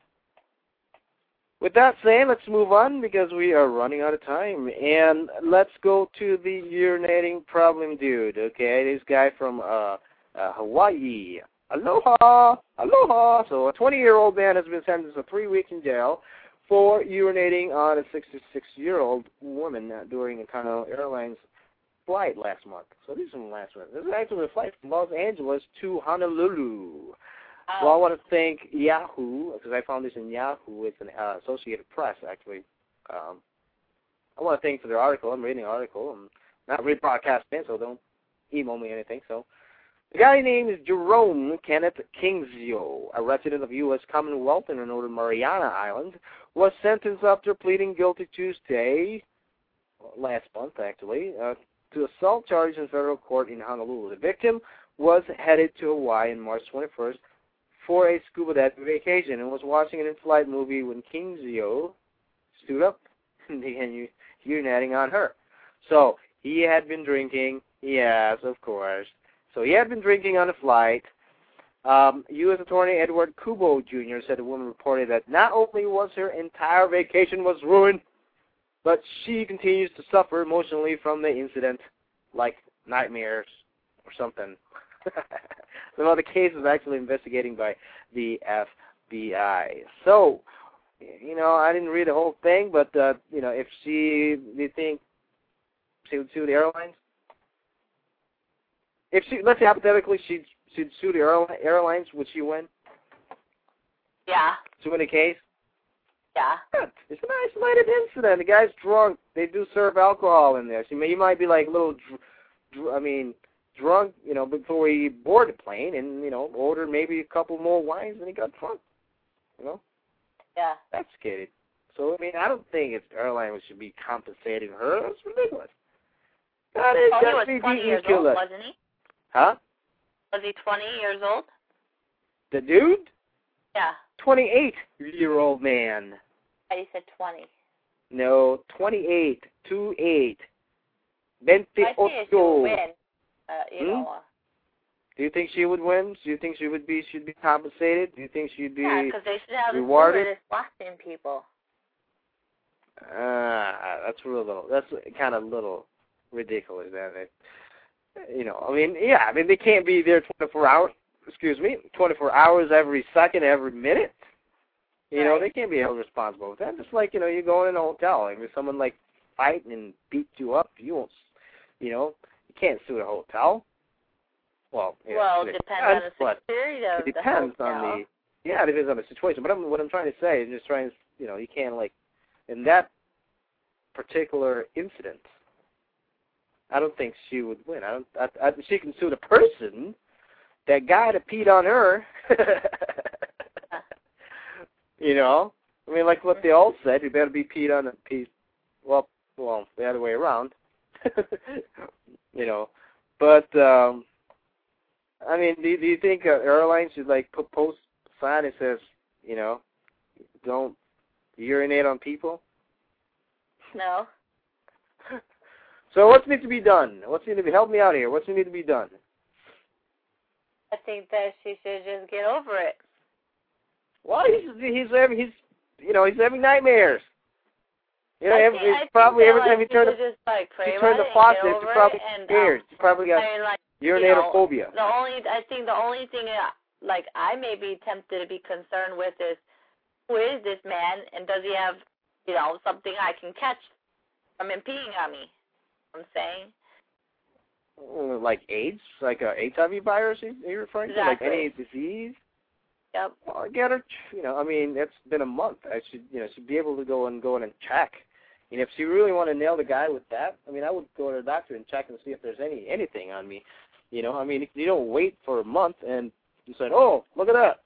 With that said, let's move on because we are running out of time. And let's go to the urinating problem dude, okay? This guy from uh, uh, Hawaii. Aloha! Aloha! So a twenty-year-old man has been sentenced to three weeks in jail for urinating on a sixty-six-year-old woman during a Kano Airlines flight last month. So this is from last month. This is actually a flight from Los Angeles to Honolulu. Oh. Well, I want to thank Yahoo, because I found this in Yahoo. It's an uh, Associated Press, actually. Um, I want to thank for their article. I'm reading the article. I'm not rebroadcasting, so don't email me anything. So A guy named Jerome Kenneth Kingsio, a resident of U S Commonwealth in the Northern Mariana Islands, was sentenced after pleading guilty Tuesday, last month actually, uh, to assault charges in federal court in Honolulu. The victim was headed to Hawaii on March twenty-first for a scuba diving vacation and was watching an in-flight movie when Kingsio stood up and began urinating on her. So he had been drinking, yes, of course. So he had been drinking on the flight. Um, U S Attorney Edward Kubo Junior said the woman reported that not only was her entire vacation was ruined, but she continues to suffer emotionally from the incident, like nightmares or something. Well, the case is actually investigating by the F B I. So, you know, I didn't read the whole thing, but, uh, you know, if she, do you think she would sue the airlines? If she, let's say hypothetically, she'd, she'd sue the airline, airlines, would she win? Yeah. To win the case? Yeah. Good. It's an isolated incident. The guy's drunk. They do serve alcohol in there. So you might be like a little, dr- dr- I mean, drunk, you know, before he boarded the plane and, you know, ordered maybe a couple more wines and he got drunk, you know? Yeah. Intoxicated. So, I mean, I don't think it's airline should be compensating her. That's ridiculous. That is Oh, he got was to be twenty beaten years and old, killed. wasn't he? Huh? Was he twenty years old? The dude? Yeah. twenty-eight-year-old man. I said twenty. No, twenty-eight. two eight. I think she would win. Uh, you Hmm? know. Uh, Do you think she would win? Do you think she would be should be compensated? Do you think she'd be yeah, because they should have rewarded? this watching people. Uh, that's a little. That's kind of little ridiculous, isn't it? You know, I mean, yeah, I mean they can't be there twenty-four hours. Excuse me, twenty-four hours every second, every minute. You know, Right. they can't be held responsible with that. Just like, you know, you go in a hotel and if someone like fighting and beats you up, you won't. You know, you can't sue the hotel. Well, yeah, Well, it it depends on the but security of it depends the hotel. on the. Yeah, it depends on the situation. But I'm, what I'm trying to say is just trying to, you know, you can't like, in that particular incident, I don't think she would win. I don't. I, I, she can sue the person, that guy that peed on her. You know, I mean, like what they all said, you better be peed on and peed. Well, well, the other way around. You know, but um, I mean, do, do you think uh, airlines should like put post sign that says, you know, don't urinate on people? No. So what's need to be done? What's need to be? Help me out here. What's need to be done? I think that she should just get over it. Well, he's he's having he's you know he's having nightmares. You know, I every, think, I it's probably think every that, time like, you turn she the should just, like, pray you turn about the it faucet, and get you're over probably it, and, scared. um, You probably got I mean, like, urinatophobia. You know, the only I think the only thing uh, like I may be tempted to be concerned with is who is this man and does he have, you know, something I can catch from him peeing on me? I'm saying. Uh, Like AIDS, like a H I V virus. You're referring Exactly. to, like any disease. Yep. Well, I get her. You know, I mean, it's been a month. I should, you know, should be able to go and go in and check. And if she really want to nail the guy with that, I mean, I would go to the doctor and check and see if there's any anything on me. You know, I mean, if you don't wait for a month and you said, oh, look at that,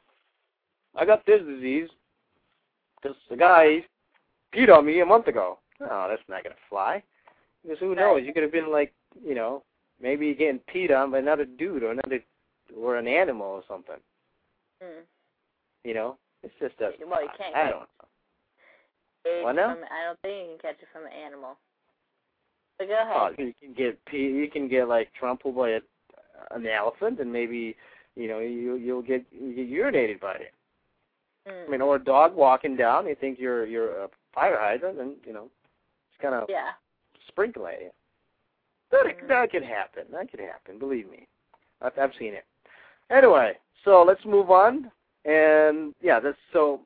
I got this disease because the guy peed on me a month ago. No, that's not gonna fly. Because who knows? You could have been like, you know, maybe getting peed on by another dude or another or an animal or something. Hmm. You know, it's just a. Well, you can't I get don't know. AIDS What now? from, I don't think you can catch it from an animal. But go ahead. Oh, you can get pee, you can get like trampled by a, an elephant, and maybe you know you you'll get you get urinated by it. Hmm. I mean, or a dog walking down, they think you're you're a fire hydrant, and you know, it's kind of Yeah. sprinkle at you. That Mm. that could happen. That could happen. Believe me, I've I've seen it. Anyway, so let's move on, and yeah, that's so.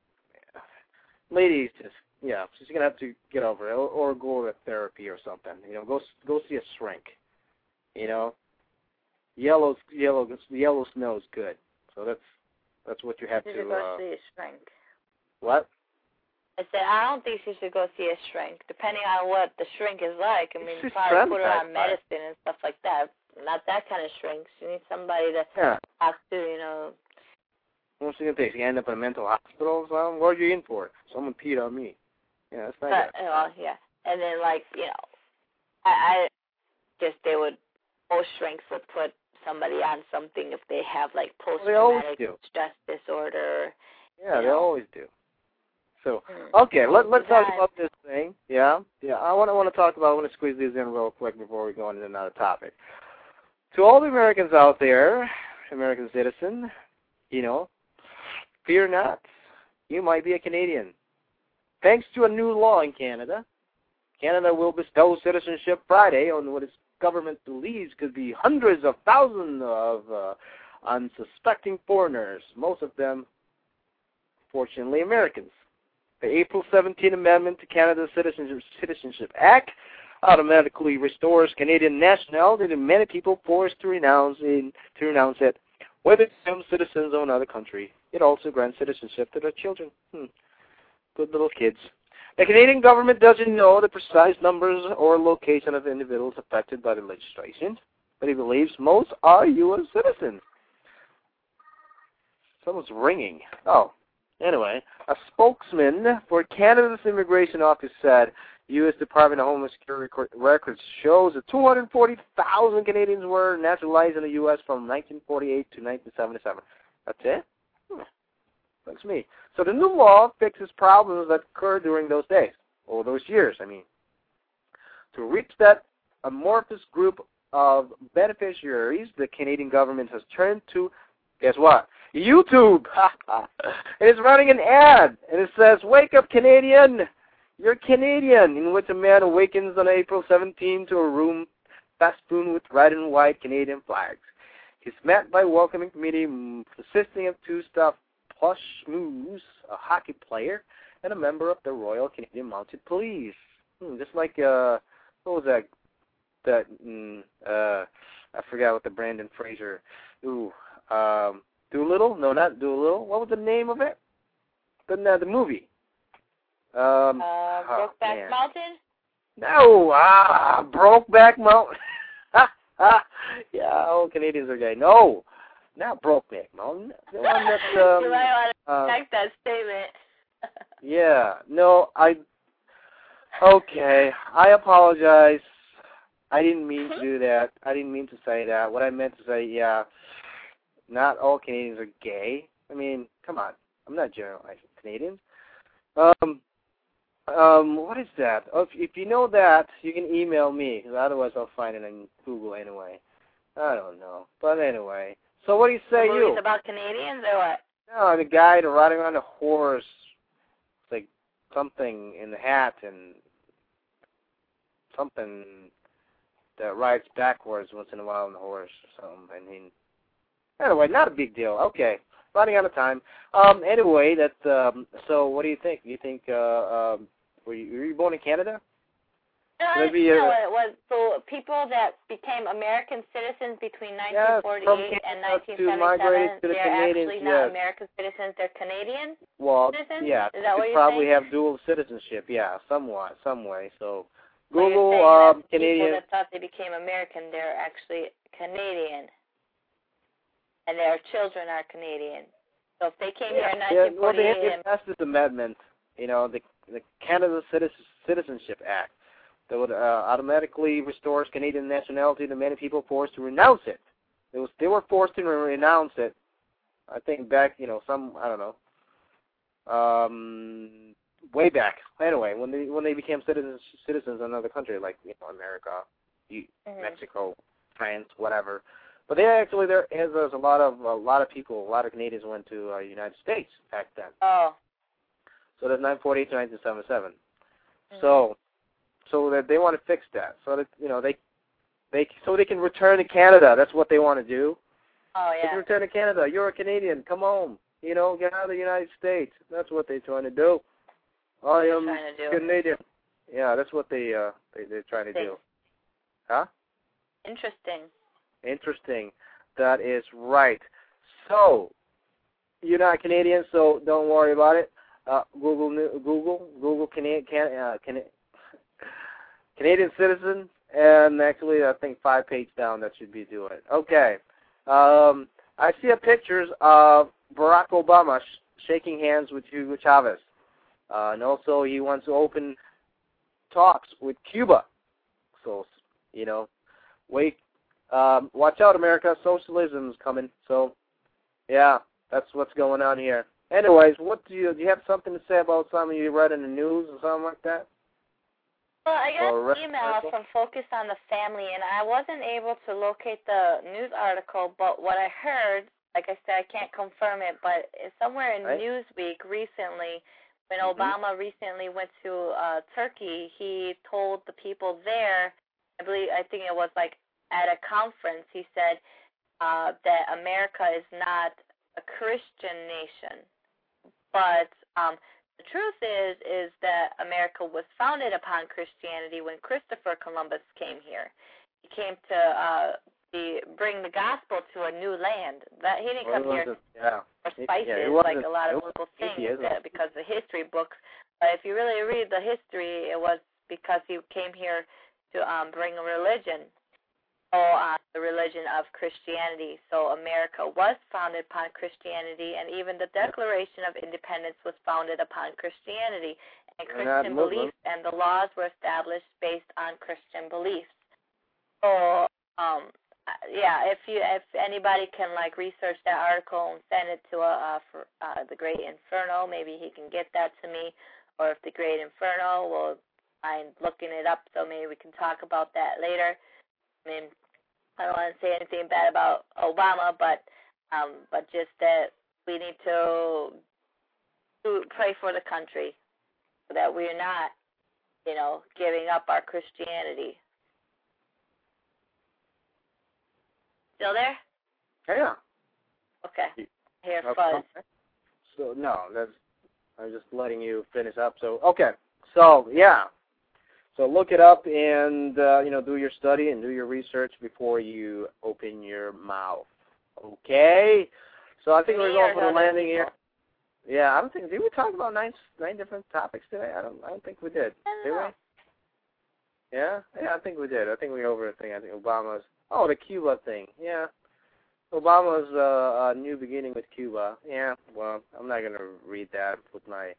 Ladies, just yeah, she's gonna have to get over it, or, or go to therapy or something. You know, go go see a shrink. You know, yellow yellow yellow snow is good. So that's that's what you have She to. should go Uh, see a shrink. what? I said, I don't think she should go see a shrink, depending on what the shrink is like. I mean, She's probably put her traumatized on by it. medicine and stuff like that. And not that kind of shrinks. You need somebody to Yeah. have to, you know. What's it going to take? You end up in a mental hospital or something? What are you in for? Someone peed on me. Yeah, that's not But, good. well, yeah. And then, like, you know, I, I guess they would, most shrinks would put somebody on something if they have, like, post-traumatic do. stress disorder. Yeah, you they know. always do. So, Mm. okay, let, let's talk Yeah. about this thing. Yeah, yeah. I want to want to talk about. I want to squeeze these in real quick before we go into another topic. To all the Americans out there, American citizen, you know, fear not. You might be a Canadian. Thanks to a new law in Canada, Canada will bestow citizenship Friday on what its government believes could be hundreds of thousands of uh, unsuspecting foreigners, most of them, fortunately, Americans. The April seventeenth Amendment to Canada's Citizenship, Citizenship Act automatically restores Canadian nationality to many people forced to renounce, in, to renounce it, whether they become citizens of another country. It also grants citizenship to their children. Hmm. Good little kids. The Canadian government doesn't know the precise numbers or location of individuals affected by the legislation, but it believes most are U S citizens. Someone's ringing. Oh. Anyway, a spokesman for Canada's Immigration Office said U S Department of Homeland Security records shows that two hundred forty thousand Canadians were naturalized in the U S from nineteen forty-eight to nineteen seventy-seven. That's it? Hmm. That's me. So the new law fixes problems that occurred during those days, or those years, I mean. To reach that amorphous group of beneficiaries, the Canadian government has turned to, guess what? YouTube. It is running an ad, and it says, "Wake up, Canadian! You're Canadian," in which a man awakens on April seventeenth to a room festooned with red and white Canadian flags. He's met by a welcoming committee consisting of two stuffed plush moose, a hockey player, and a member of the Royal Canadian Mounted Police. Hmm, just like, uh, what was that? That, mm, uh, I forgot what the Brandon Fraser, ooh, um, Doolittle? No, not Doolittle. What was the name of it? The, uh, the movie. Um, Uh, oh, Brokeback man. Mountain? No, ah, Brokeback Mountain. Yeah, all Canadians are gay. No, not Brokeback Mountain. The one that, um, you might want to uh, check that statement. yeah, no, I, okay, I apologize. I didn't mean to do that. I didn't mean to say that. What I meant to say, yeah, not all Canadians are gay. I mean, come on. I'm not generalizing Canadians. Um, um, what is that? Oh, if, if you know that, you can email me, because otherwise I'll find it on Google anyway. I don't know. But anyway. So what do you say, the you? movies about Canadians or what? No, the guy riding on a horse, like something in the hat and something that rides backwards once in a while on the horse or something. I mean, anyway, not a big deal. Okay, running out of time. Um, anyway, that. Um, so, what do you think? You think? Uh, um, were you, were you born in Canada? No, Maybe, no, uh, it was so people that became American citizens between Yes, nineteen forty-eight from and Canada nineteen to migrated seventy-seven. to the They're Canadians, actually not yes. American citizens; they're Canadian Well, citizens. yeah, Is that what you you're probably saying? have dual citizenship. Yeah, somewhat, some way. So, So you're Google saying um, that Canadian. people that thought they became American, they're actually Canadian, and their children are Canadian. So if they came Yeah, here in yeah, nineteen well, they forty-eight, had passed this amendment, you know, the the Canada Citizenship Act, that would uh, automatically restores Canadian nationality to many people forced to renounce it. It was they were forced to renounce it. I think back, you know, some I don't know, um, way back. Anyway, when they when they became citizens citizens of another country like you know America, you, mm-hmm. Mexico, France, whatever. But they actually there is there's a lot of a lot of people, a lot of Canadians went to uh, United States back then. Oh. So that's nineteen forty-eight to nineteen seventy-seven. Mm-hmm. So, so that they want to fix that, so that you know they, they so they can return to Canada. That's what they want to do. Oh They yeah. can return to Canada. You're a Canadian. Come home. You know, get out of the United States. That's what they're trying to do. I am trying to do. Canadian. Yeah, that's what they uh they they're trying to do. Huh? Interesting. Interesting. That is right. So, you're not Canadian, so don't worry about it. Uh, Google, Google, Google, Canadian, can, uh, can, Canadian citizen, And actually, I think five pages down that should be doing it. Okay. Um, I see a pictures of Barack Obama sh- shaking hands with Hugo Chavez. Uh, and also, he wants to open talks with Cuba. So, you know, wait, um, watch out, America. Socialism's coming. So, yeah, that's what's going on here. Anyways, what do you do? You have something to say about something you read in the news or something like that? Well, I got Or an email from Focus on the Family, and I wasn't able to locate the news article, but what I heard, like I said, I can't confirm it, but somewhere in right. Newsweek recently, when mm-hmm. Obama recently went to uh, Turkey, he told the people there, I believe, I think it was like at a conference, he said uh, that America is not a Christian nation, but um, the truth is is that America was founded upon Christianity when Christopher Columbus came here. He came to uh, the, bring the gospel to a new land. That he didn't well, come here yeah. for spices, yeah, like a lot of people think that because of history books. But if you really read the history, it was because he came here to um, bring a religion. Uh, the religion of Christianity. So America was founded upon Christianity, and even the Declaration of Independence was founded upon Christianity and Christian beliefs, and the laws were established based on Christian beliefs. So, um, yeah, if you if anybody can like research that article and send it to a, uh, for, uh, the Great Inferno, maybe he can get that to me, or if the Great Inferno will mind looking it up, so maybe we can talk about that later. I mean, I don't want to say anything bad about Obama, but um, but just that we need to, to pray for the country so that we're not, you know, giving up our Christianity. Still there? Yeah. Okay. Here, okay. fuzz. So no, that's I'm just letting you finish up. So okay. So yeah. So look it up and, uh, you know, do your study and do your research before you open your mouth. Okay? So I think Me we're going for the landing people? here. Yeah, I don't think, did we talk about nine nine different topics today? I don't I don't think we did. I Did know. we? Yeah? Yeah, I think we did. I think we over a thing. I think Obama's, oh, the Cuba thing. Yeah. Obama's uh, uh, new beginning with Cuba. Yeah, well, I'm not going to read that with my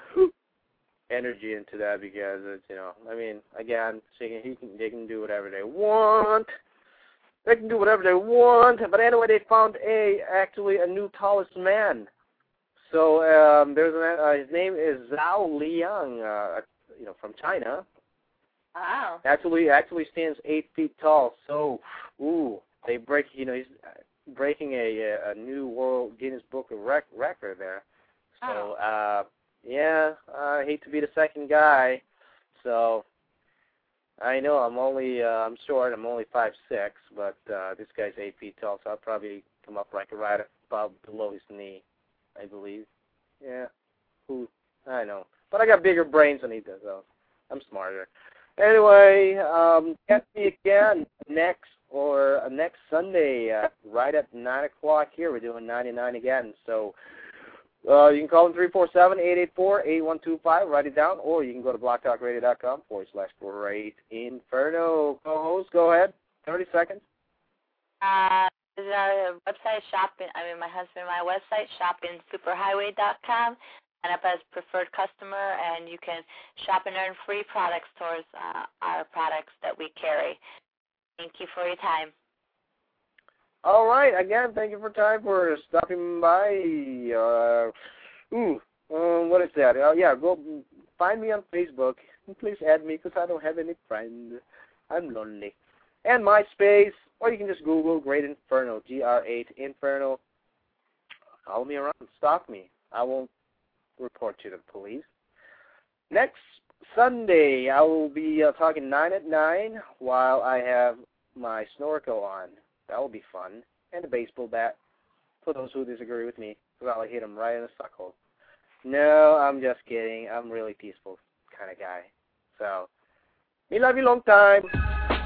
energy into that because it's, you know, I mean, again, so he can, they can do whatever they want. They can do whatever they want. But anyway, they found a actually a new tallest man. So um, there's an, uh, his name is Zhao Liang, uh, you know, from China. Wow. Actually, actually stands eight feet tall. So, ooh, they break. You know, he's breaking a a new world Guinness Book of rec- record there. So. Uh, Yeah, I hate to be the second guy, so I know I'm only uh, I'm short. I'm only five six, but uh, this guy's eight feet tall, so I'll probably come up like right above below his knee, I believe. Yeah, who I know, but I got bigger brains than he does, so I'm smarter. Anyway, um, catch me again next or uh, next Sunday, uh, right at nine o'clock. Here we're doing ninety-nine again, so. Uh, you can call them three four seven, eight eight four, eight one two five, write it down, or you can go to blocktalkradio.com forward slash Great Inferno. Co-host, go ahead, thirty seconds. Uh, this is our website, shopping, I mean, my husband and my website, shopping superhighway dot com. Sign up as preferred customer, and you can shop and earn free products towards uh, our products that we carry. Thank you for your time. All right. Again, thank you for time for stopping by. Uh, ooh, um, what is that? Uh, yeah, go find me on Facebook. Please add me because I don't have any friends. I'm lonely. And MySpace, or you can just Google Great Inferno, G R eight Inferno. Follow me around. Stalk me. I won't report you to the police. Next Sunday, I will be uh, talking nine at nine while I have my snorkel on. That will be fun. And a baseball bat, for those who disagree with me, because I'll hit them right in the suckle. No, I'm just kidding. I'm really peaceful kind of guy. So, me love you long time.